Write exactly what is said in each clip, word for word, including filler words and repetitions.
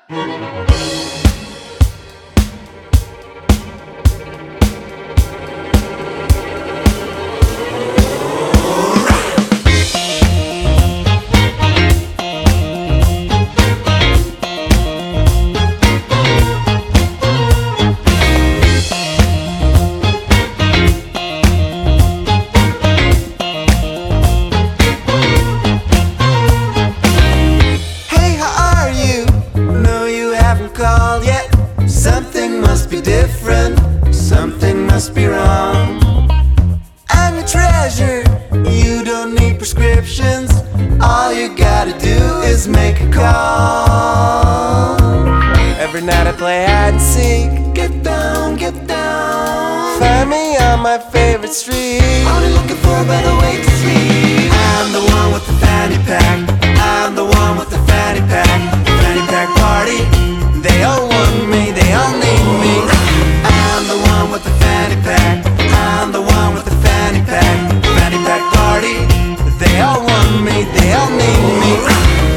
Called yet. Something must be different, something must be wrong. I'm your treasure, you don't need prescriptions. All you gotta do is make a call. Every night I play hide and seek. Get down, get down. Find me on my favorite street. Only looking for a better way to sleep. I'm the one with the fanny pack. I'm the one with the fanny pack. Fanny pack party. They all want me, they all need me. I'm the one with the fanny pack. I'm the one with the fanny pack. Fanny pack party. They all want me, they all need me.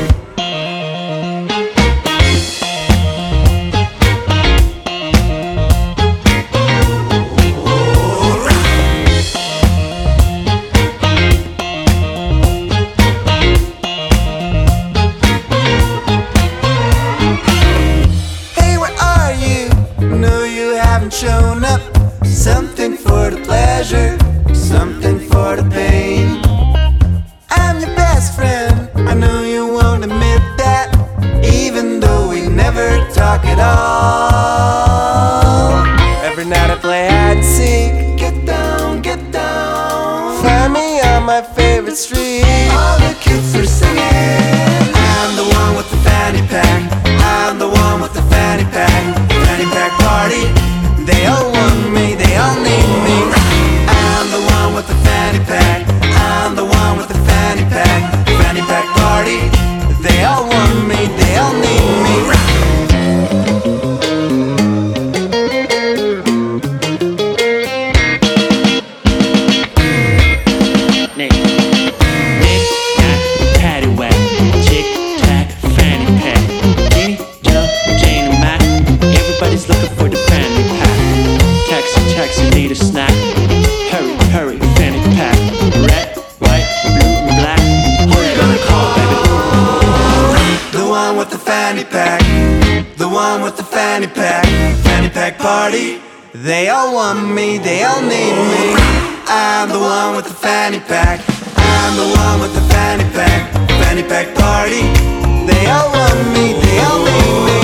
Shown up, something for the pleasure, something for the pain. I'm your best friend, I know you won't admit that, even though we never talk at all. Every night I play hide and seek. Get down, get down. Find me on my favorite street. All the kids are singing. I'm the one with the fanny pack. I'm the one with the fanny pack. Fanny pack party. They all want me, they all need me. I'm the one with the fanny pack. I'm the one with the fanny pack. Fanny pack party. They all want me, they all need me. Nick, Nick, Nack, Paddywhack, Chick, Tack, Fanny Pack, Jenny, Joe, Jane, and Mac. Everybody's looking for the fanny pack. Taxi, taxi, need a snack. Hurry, hurry, fanny pack. Red, white, blue, and black. Who you gonna call, baby? The one with the fanny pack. The one with the fanny pack. Fanny pack party. They all want me, they all need me. I'm the one with the fanny pack. I'm the one with the fanny pack. Fanny pack party. They all want me, they all need me.